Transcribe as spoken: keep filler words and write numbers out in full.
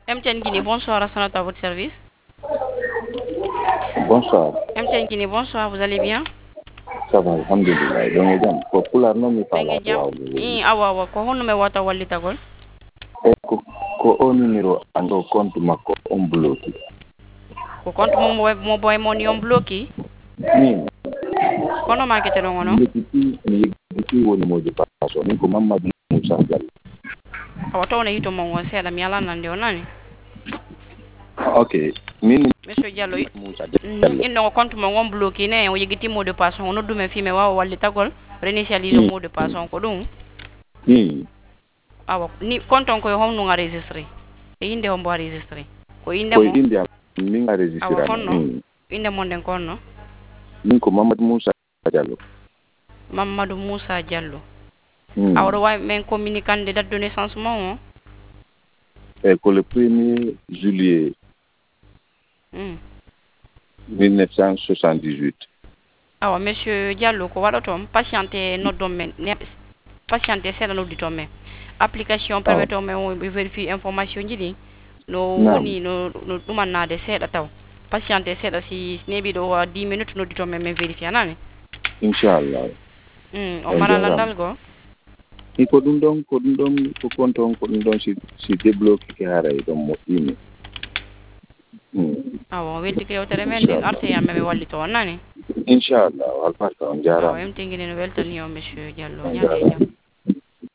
M T N Guinée, bonsoir, Rassanat à votre service. Bonsoir. M T N Guinée, bonsoir, vous allez bien? Ça va, alhamdulillah. Donc, jam ko pula no mi Bengue pala jam. wa. I awa awa ko honno me wata walli tagol. E ko ko o numero ando compte makko on bloqué. Ko compte mo mo mo boy mon yon bloqué. Ni Kono ma kete no ngono. ni kiti ni kiti woni mo de passo ni ko mamma di Musa Diallo. Awa to na yito mo won seda mi ala nande onani. Ok. Min Monsieur Diallo, Musa Diallo. il no compte mo ngon bloqué ne o yigiti mot de passe on do men fi me wa walli tagol réinitialiser Hmm. mot de passe on ko dum. Ni Awa ni compte on ko honno nga registré. E inde on bo registré. Ko inde ko mo India min ga awa registré. honno inde mon den konno. Min ko Mamadou Musa Diallo. Mamadou Moussa Diallo. Hmm. Alors ouais men communicant de date de naissance mon. E ko le premier juillet Hmm. mille neuf cent soixante-dix-huit. Awa monsieur Diallo ko waɗotom patienté noddon men ne patienté seeɗa nodditon men application permetton men o ɓe vérifie information ji ɗi no Naam. woni no no ɗumannade seeɗa taw patienté seeɗa si neeɓi ɗo dix minutes nodditon men min vérifié anani Inchallah. mm, o On mara verra. landal go I ko ɗum ɗon ko ɗum ɗon ko compte on ko ɗum ɗon si si débloqué ke haray ɗon moƴƴini. awa weltike yewtere men nde arte yam mami wallito on nani Inchallah albarka on awa jarama. em tengini no weltani o monsieur Diallo On ñande e jarama. jaam